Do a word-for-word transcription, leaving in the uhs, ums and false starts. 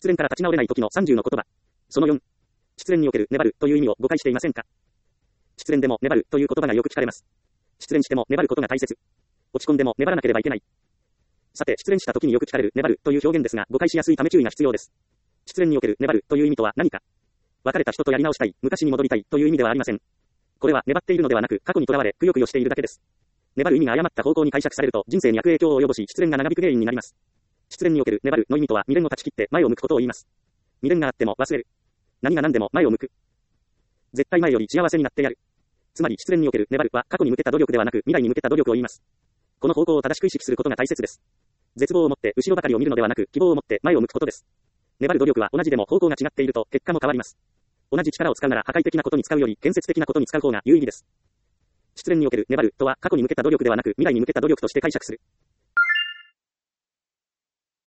失恋から立ち直れない時のさんじゅうの言葉。そのよん。失恋における粘るという意味を誤解していませんか？失恋でも粘るという言葉がよく聞かれます。失恋しても粘ることが大切。落ち込んでも粘らなければいけない。さて、失恋した時によく聞かれる粘るという表現ですが、誤解しやすいため注意が必要です。失恋における粘るという意味とは何か。別れた人とやり直したい、昔に戻りたいという意味ではありません。これは粘っているのではなく、過去にとらわれ、くよくよしているだけです。粘る意味が誤った方向に解釈されると、人生に悪影響を及ぼし、失恋が長引く原因になります。失恋における粘るの意味とは、未練を断ち切って前を向くことを言います。未練があっても忘れる。何が何でも前を向く。絶対前より幸せになってやる。つまり失恋における粘るは過去に向けた努力ではなく未来に向けた努力を言います。この方向を正しく意識することが大切です。絶望を持って後ろばかりを見るのではなく希望を持って前を向くことです。粘る努力は同じでも方向が違っていると結果も変わります。同じ力を使うなら破壊的なことに使うより建設的なことに使う方が有意義です。失恋における粘るとは過去に向けた努力ではなく未来に向けた努力として解釈する。